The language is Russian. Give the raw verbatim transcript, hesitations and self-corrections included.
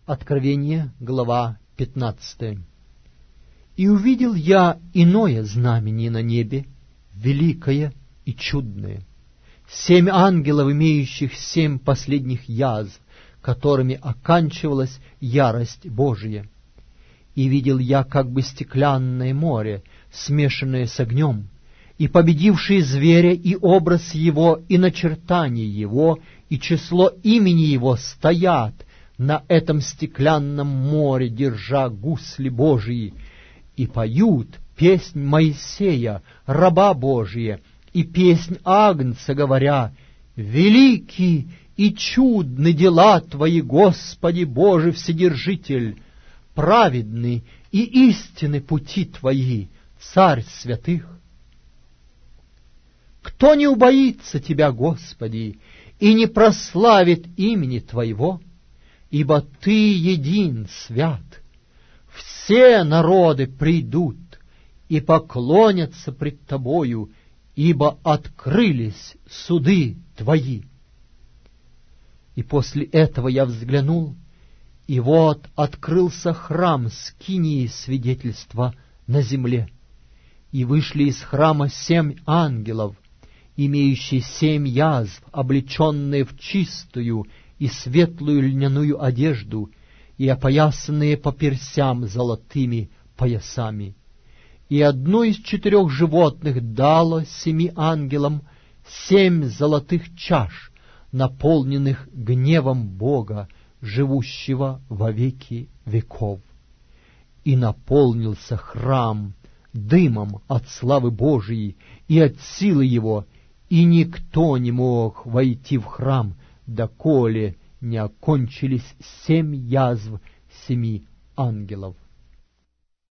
Откровение, глава пятнадцатая. «И увидел я иное знамение на небе, великое и чудное, семь ангелов, имеющих семь последних язв, которыми оканчивалась ярость Божия. И видел я как бы стеклянное море, смешанное с огнем, и победивший зверя, и образ его, и начертание его, и число имени его стоят на этом стеклянном море, держа гусли Божии, и поют песнь Моисея, раба Божия, и песнь Агнца, говоря: велики и чудны дела Твои, Господи Боже Вседержитель, праведны и истинны пути Твои, Царь святых. Кто не убоится Тебя, Господи, и не прославит имени Твоего? Ибо Ты един свят. Все народы придут и поклонятся пред Тобою, ибо открылись суды Твои. И после этого я взглянул, и вот открылся храм скинии свидетельства на земле, и вышли из храма семь ангелов, имеющие семь язв, облеченные в чистую и светлую льняную одежду, и опоясанные по персям золотыми поясами. И одно из четырех животных дало семи ангелам семь золотых чаш, наполненных гневом Бога, живущего во веки веков. И наполнился храм дымом от славы Божией и от силы Его, и никто не мог войти в храм, доколе не окончились семь язв семи ангелов.